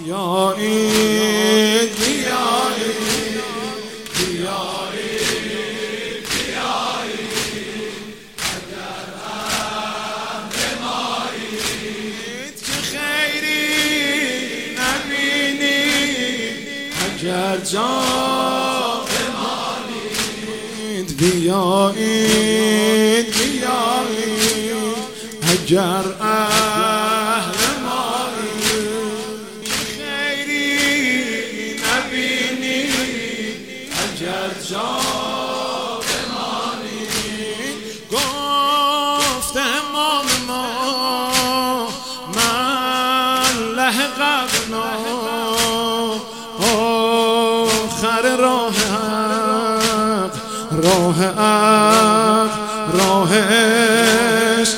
بیایید بیایید بیایید بیایید اگر اهل مایید که خیری نبینید اگر جا بمانید بیایید بیایید اگر اهل جا بمانید گفت امام ما من لحقنا آخر راه حق راه حق راه عشق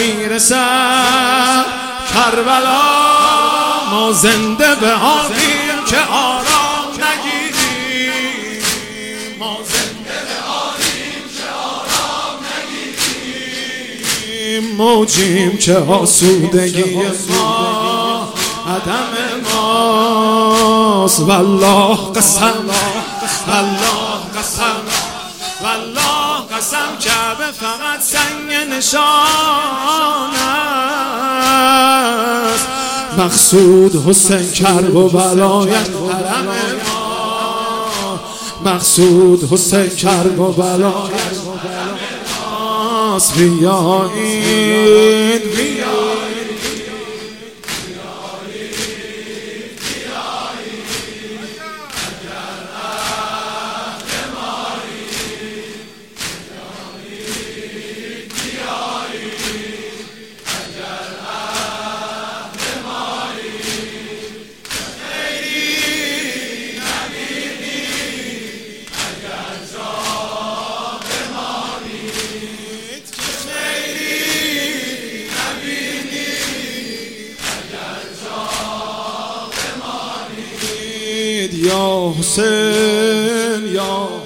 میرسد کربلا ما زنده به آنیم که آرام نگیریم ما زنده به آنیم که آرام نگیریم موجیم که آسودگی ما عدم ماست والله قسم والله قسم والله قسم کعبه فقط سنگ نشان است مقصود حسین کرب و ولایت حرم ما مقصود حسین کرب و ولایت ماست بیایید بیایید یا حسین یا